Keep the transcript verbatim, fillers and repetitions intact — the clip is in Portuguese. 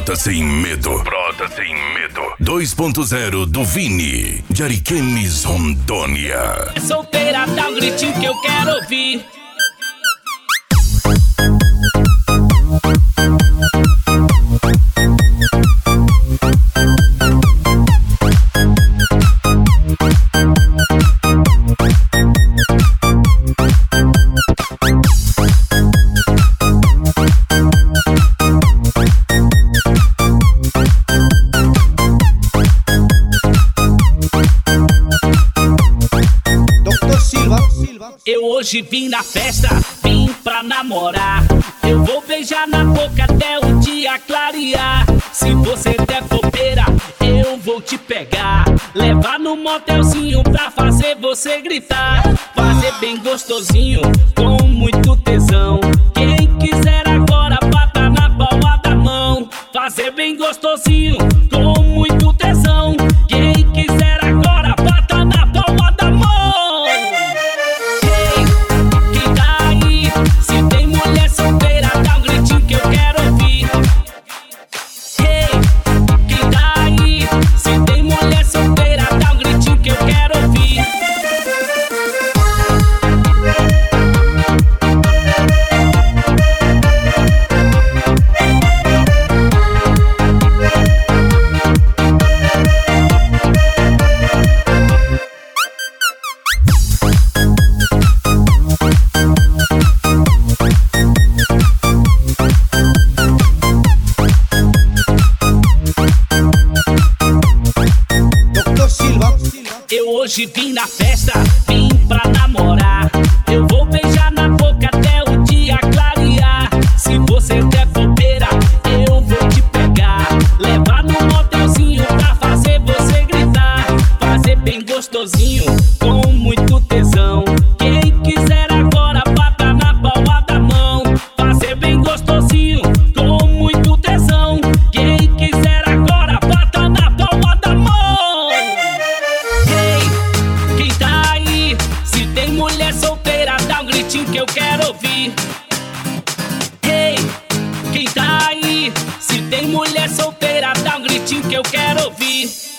Brota Sem Medo. Brota Sem Medo. dois ponto zero do Vini, de Ariquemes, Rondônia. É solteira, dá um gritinho que eu quero ouvir. Eu hoje vim na festa, vim pra namorar. Eu vou beijar na boca até o dia clarear. Se você der bobeira, eu vou te pegar, levar no motelzinho pra fazer você gritar. Fazer bem gostosinho, com muito tesão. Quem quiser agora bata na palma da mão. Fazer bem gostosinho, com muito tesão. Quem quiser agora bata na palma da mão. Eu hoje vim na festa, vim pra namorar. Eu vou beijar na boca até o dia clarear. Se você der bobeira, eu vou te pegar, levar no motelzinho pra fazer você gritar. Fazer bem gostosinho, com muito tesão. Quem quiser agora bata na palma da mão. Fazer bem gostosinho, com muito tesão. Quem quiser agora bata na palma da mão. Mulher solteira, dá um gritinho que eu quero ouvir. Hey, quem tá aí? Se tem mulher solteira, dá um gritinho que eu quero ouvir.